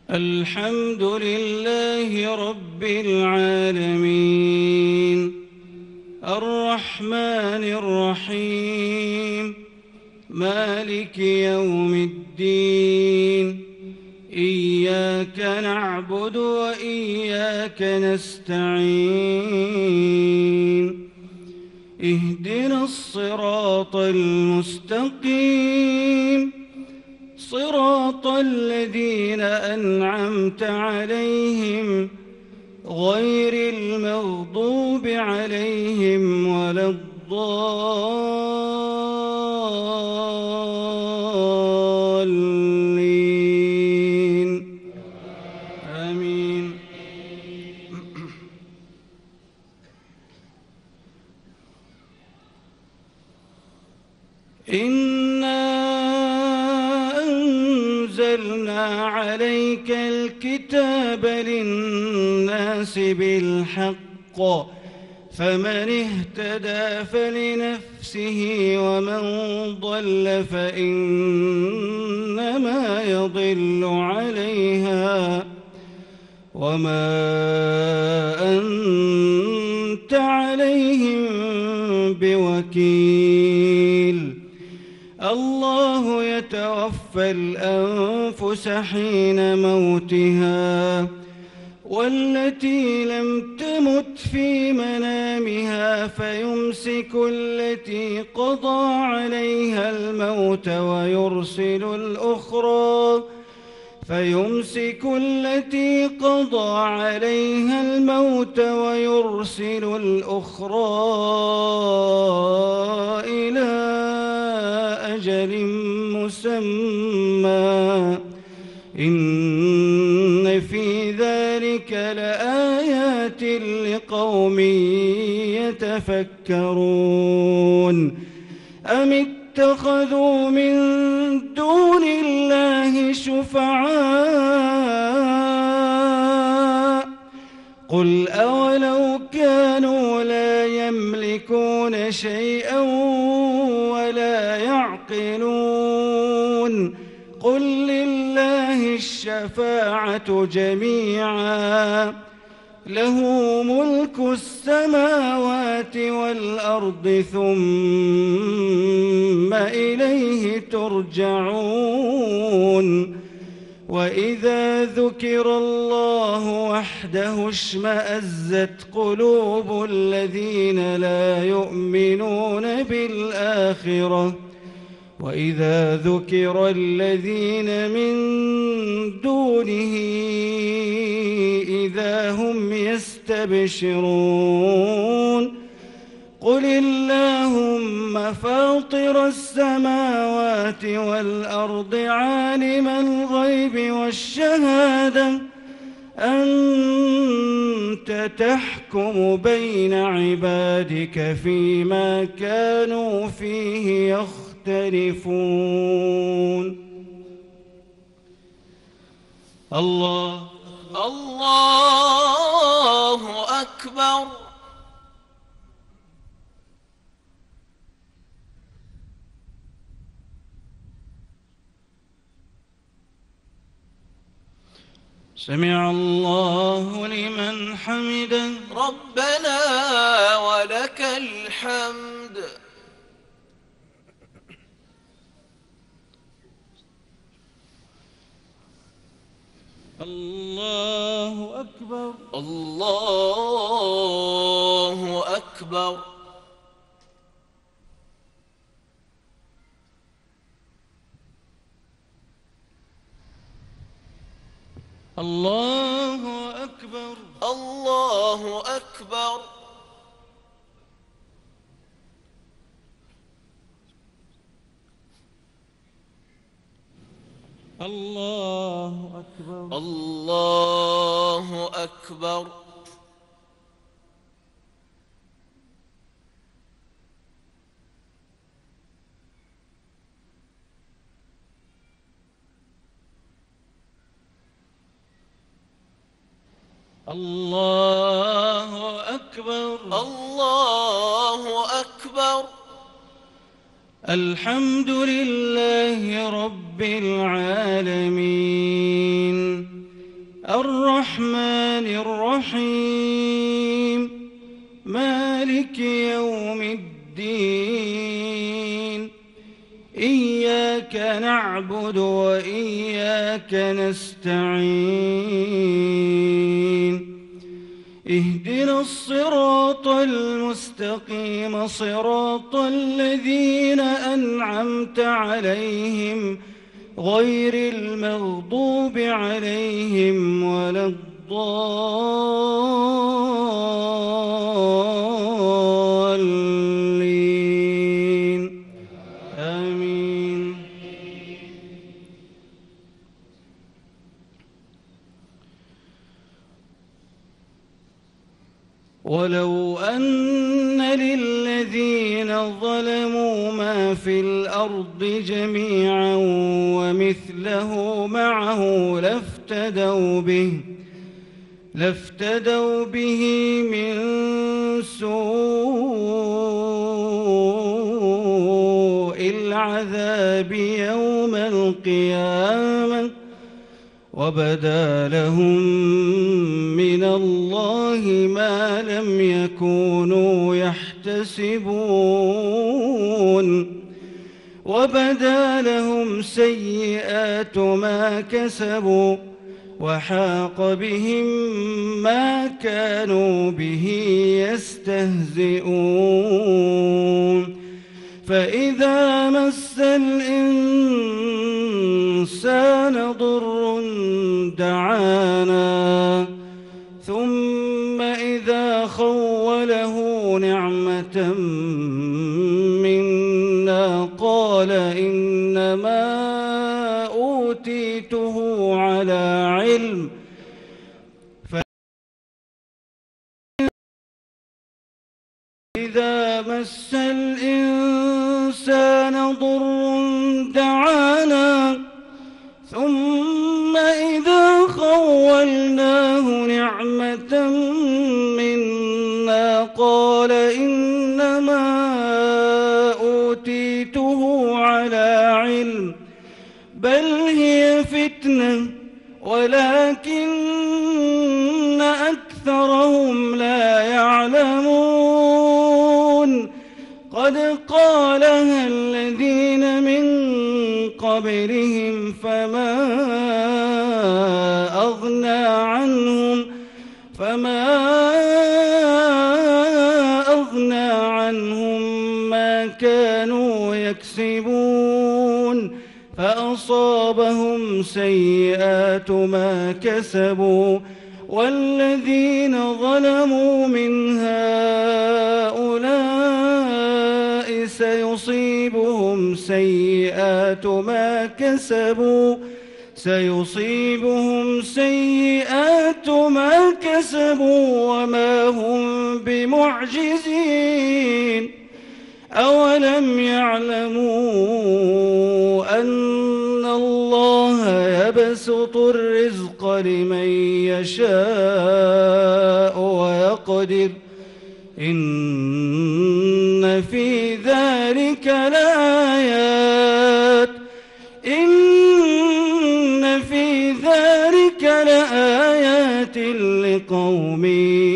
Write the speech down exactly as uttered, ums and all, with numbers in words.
الحمد لله رب العالمين الرحمن الرحيم مالك يوم الدين إياك نعبد وإياك نستعين اهدنا الصراط المستقيم صراط الذين أنعمت عليهم غير المغضوب عليهم ولا الضالين آمين. إنا أنزلنا عليك الكتاب للناس بالحق فمن اهتدى فلنفسه ومن ضل فإنما يضل عليها وما أنت عليهم بوكيل. الله يتوفى الأنفس حين موتها والتي لم تمت في منامها فيمسك التي قضى عليها الموت ويرسل الأخرى فيمسك التي قضى عليها الموت ويرسل الأخرى إلى أجل مسمى إن في ذلك لآيات لقوم يتفكرون. أم اتخذوا من دون الله شفعاء قل أولو كانوا لا يملكون شيئا ولا يعقلون قل لله الشفاعة جميعا له ملك السماوات والأرض ثم إليه ترجعون. وإذا ذكر الله وحده اشمأزت قلوب الذين لا يؤمنون بالآخرة وإذا ذكر الذين من دونه إذا هم يستبشرون. قل اللهم فاطر السماوات والأرض عالم الغيب والشهادة أنت تحكم بين عبادك فيما كانوا فيه يختلفون. الله الله أكبر. سمع الله لمن حمده ربنا ولك الحمد. الله أكبر. الله أكبر. الله أكبر. الله أكبر. الله أكبر. الله أكبر. الله أكبر. الله أكبر. الحمد لله رب العالمين الرحمن الرحيم مالك يوم الدين إياك نعبد وإياك نستعين اهدنا الصراط المستقيم صراط الذين أنعمت عليهم غير المغضوب عليهم ولا الضالين آمين. ولو أن للذين ظلموا ما في الأرض جميعا ومثله معه لافتدوا به لافتدوا به من سوء العذاب يوم القيامة وبدا لهم من الله ما لم يكونوا يحتسبون وبدا لهم سيئات ما كسبوا وحاق بهم ما كانوا به يستهزئون فإذا مس الإنسان ضر دعانا ثم إذا خوله نعمة منا قال إنما أوتيته على علم فإذا مس الإنسان ضر دعانا ثم إذا خولناه نعمة منا قال إنما أوتيته على علم بل هي فتنة ولكن أكثرهم لا يعلمون قد قالها الذين من قبلهم فما أغنى عنهم فما أغنى عنهم ما كانوا يكسبون فأصابهم سيئات ما كسبوا والذين ظلموا من هؤلاء سيصيبهم سيئات ما كسبوا سيصيبهم سيئات ما كسبوا وما هم بمعجزين أولم يعلموا أن الله يبسط الرزق لمن يشاء ويقدر إن في ذلك لآيات إن في ذلك لآيات لقوم